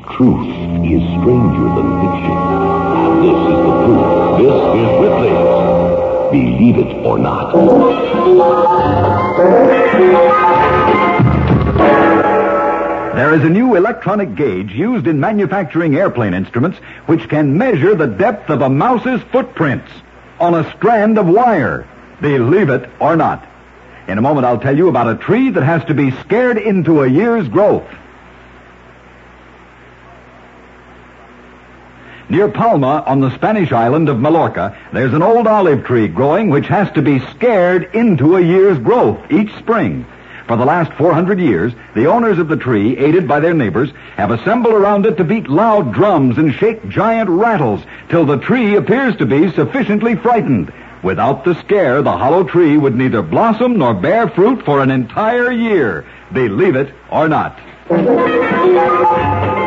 Truth is stranger than fiction. And this is the proof. This is Ripley's Believe It or Not. There is a new electronic gauge used in manufacturing airplane instruments which can measure the depth of a mouse's footprints on a strand of wire. Believe it or not. In a moment, I'll tell you about a tree that has to be scared into a year's growth. Near Palma, on the Spanish island of Mallorca, there's an old olive tree growing which has to be scared into a year's growth each spring. For the last 400 years, the owners of the tree, aided by their neighbors, have assembled around it to beat loud drums and shake giant rattles till the tree appears to be sufficiently frightened. Without the scare, the hollow tree would neither blossom nor bear fruit for an entire year. Believe it or not.